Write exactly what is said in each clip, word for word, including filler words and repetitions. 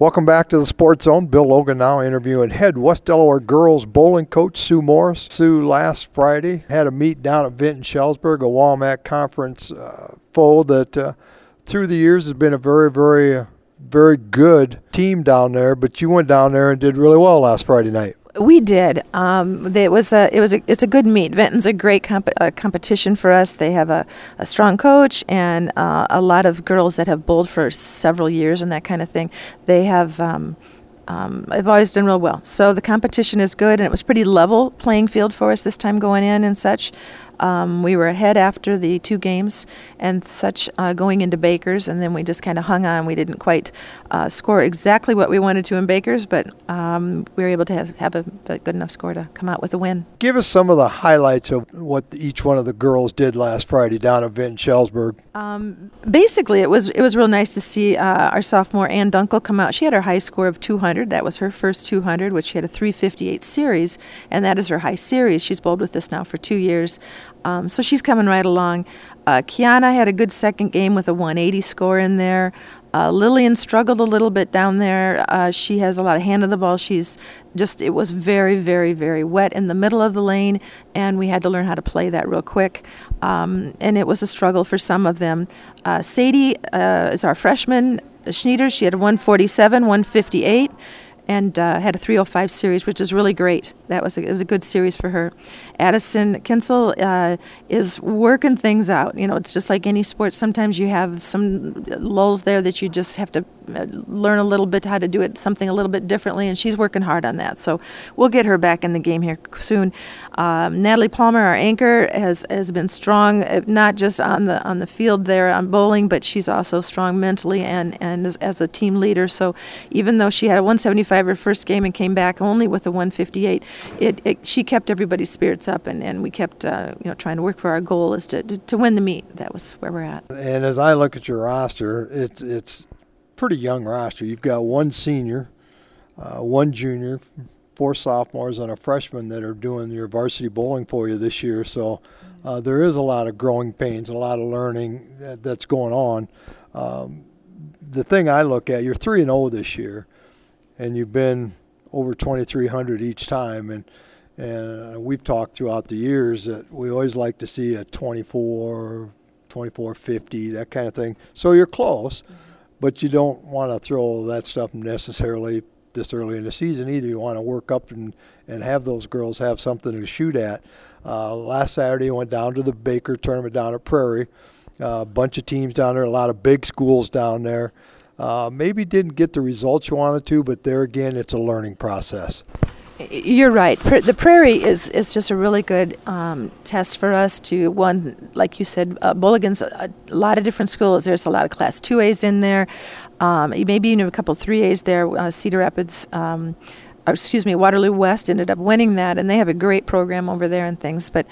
Welcome back to the Sports Zone. Bill Logan now interviewing head West Delaware girls bowling coach Sue Morris. Sue, last Friday had a meet down at Vinton-Shellsburg, a Walmart Conference uh, foe that uh, through the years has been a very, very, uh, very good team down there. But you went down there and did really well last Friday night. We did. Um, it was a. It was a. It's a good meet. Vinton's a great comp- uh, competition for us. They have a, a strong coach and uh, a lot of girls that have bowled for several years and that kind of thing. They have. Um, um, have always done real well. So the competition is good, and it was pretty level playing field for us this time going in and such. Um, we were ahead after the two games and such uh, going into Bakers, and then we just kind of hung on. We didn't quite uh, score exactly what we wanted to in Bakers, but um, we were able to have, have a, a good enough score to come out with a win. Give us some of the highlights of what each one of the girls did last Friday down at Vinton-Shellsburg. Um, basically, it was it was real nice to see uh, our sophomore Ann Dunkel come out. She had her high score of two hundred. That was her first two hundred, which she had a three fifty-eight series, and that is her high series. She's bowled with us now for two years. Um, so she's coming right along. Uh, Kiana had a good second game with a one eighty score in there. Uh, Lillian struggled a little bit down there. Uh, she has a lot of hand of the ball. She's just, it was very, very, very wet in the middle of the lane, and we had to learn how to play that real quick. Um, and it was a struggle for some of them. Uh, Sadie uh, is our freshman. Schneider, she had a one forty-seven, one fifty-eight. And uh, had a three oh five series, which is really great. That was a, it was a good series for her. Addison Kinsel uh, is working things out. You know, it's just like any sport. Sometimes you have some lulls there that you just have to learn a little bit how to do it, something a little bit differently, and she's working hard on that. So we'll get her back in the game here soon. Um, Natalie Palmer, our anchor, has has been strong, not just on the on the field there on bowling, but she's also strong mentally and and as, as a team leader. So even though she had a one seventy-five her first game and came back only with a one fifty-eight, it, it she kept everybody's spirits up, and, and we kept uh, you know trying to work for our goal is to, to to win the meet. That was where we're at. And as I look at your roster, it's it's pretty young roster. You've got one senior, uh, one junior, four sophomores, and a freshman that are doing your varsity bowling for you this year. So uh, there is a lot of growing pains, a lot of learning that, that's going on. Um, the thing I look at, you're three and oh this year, and you've been over twenty-three hundred each time. And and uh, we've talked throughout the years that we always like to see a twenty-four, twenty-four fifty, that kind of thing. So you're close. Mm-hmm. But you don't want to throw that stuff necessarily this early in the season either. You want to work up and, and have those girls have something to shoot at. Uh, last Saturday, I went down to the Baker tournament down at Prairie. A uh, bunch of teams down there, a lot of big schools down there. Uh, maybe didn't get the results you wanted to, but there again, it's a learning process. You're right. The Prairie is, is just a really good um, test for us to, one, like you said, uh, Mulligan's a, a lot of different schools. There's a lot of Class two A's in there, um, maybe even a couple three A's there. Uh, Cedar Rapids, um, or excuse me, Waterloo West ended up winning that, and they have a great program over there and things. But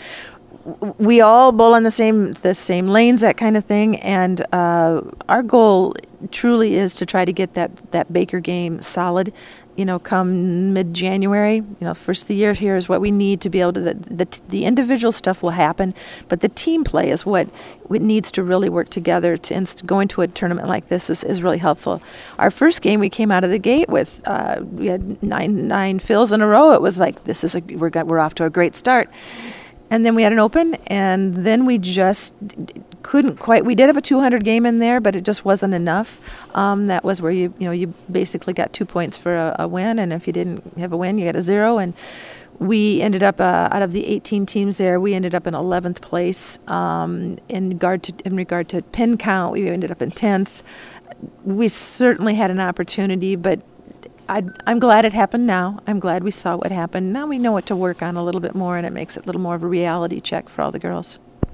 we all bowl on the same the same lanes, that kind of thing, and uh, our goal truly is to try to get that, that Baker game solid. You know, come mid-January, you know, first of the year here is what we need to be able to, the, the, the individual stuff will happen, but the team play is what it needs to really work together to, and going to a tournament like this is, is really helpful. Our first game, we came out of the gate with, uh, we had nine nine fills in a row. It was like, this is a, we're, got, we're off to a great start. And then we had an open, and then we just couldn't quite. We did have a two hundred game in there, but it just wasn't enough. Um, that was where you, you know, you basically got two points for a, a win, and if you didn't have a win, you got a zero. And we ended up uh, out of the eighteen teams there, we ended up in eleventh place. Um, in regard to in regard to pin count, we ended up in tenth. We certainly had an opportunity, but I, I'm glad it happened now. I'm glad we saw what happened. Now we know what to work on a little bit more, and it makes it a little more of a reality check for all the girls.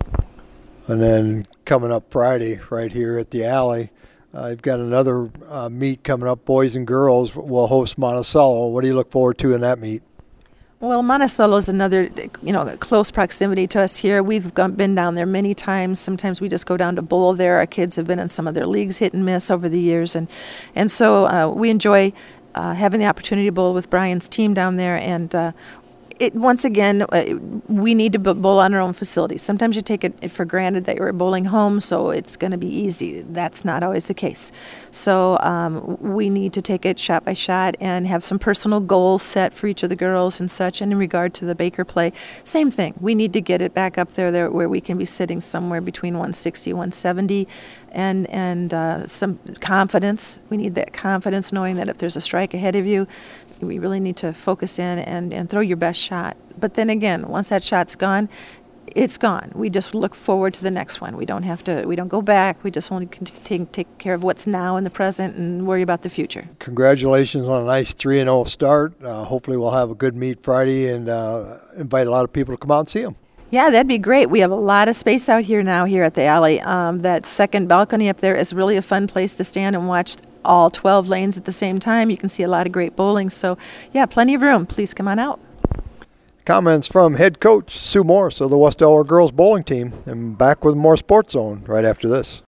And then coming up Friday right here at the Alley, uh, you've got another uh, meet coming up. Boys and girls will host Monticello. What do you look forward to in that meet? Well, Monticello is another, you know, close proximity to us here. We've gone, been down there many times. Sometimes we just go down to bowl there. Our kids have been in some of their leagues, hit and miss over the years, and and so uh, we enjoy Uh, having the opportunity to bowl with Brian's team down there, and uh, it once again, uh, we need to bu- bowl on our own facilities. Sometimes you take it for granted that you're bowling home, so it's going to be easy. That's not always the case. So um, we need to take it shot by shot and have some personal goals set for each of the girls and such. And in regard to the Baker play, same thing. We need to get it back up there, there where we can be sitting somewhere between one sixty, one seventy, and and uh, some confidence. We need that confidence, knowing that if there's a strike ahead of you, we really need to focus in and, and throw your best shot. But then again, once that shot's gone, it's gone. We just look forward to the next one. We don't have to, we don't go back. We just only can take, take care of what's now in the present and worry about the future. Congratulations on a nice three and oh start. Uh, hopefully we'll have a good meet Friday and uh, invite a lot of people to come out and see them. Yeah, that'd be great. We have a lot of space out here now here at the alley. Um, that second balcony up there is really a fun place to stand and watch all twelve lanes at the same time. You can see a lot of great bowling. So, yeah, plenty of room. Please come on out. Comments from head coach Sue Morris of the West Delaware girls bowling team. And back with more Sports Zone right after this.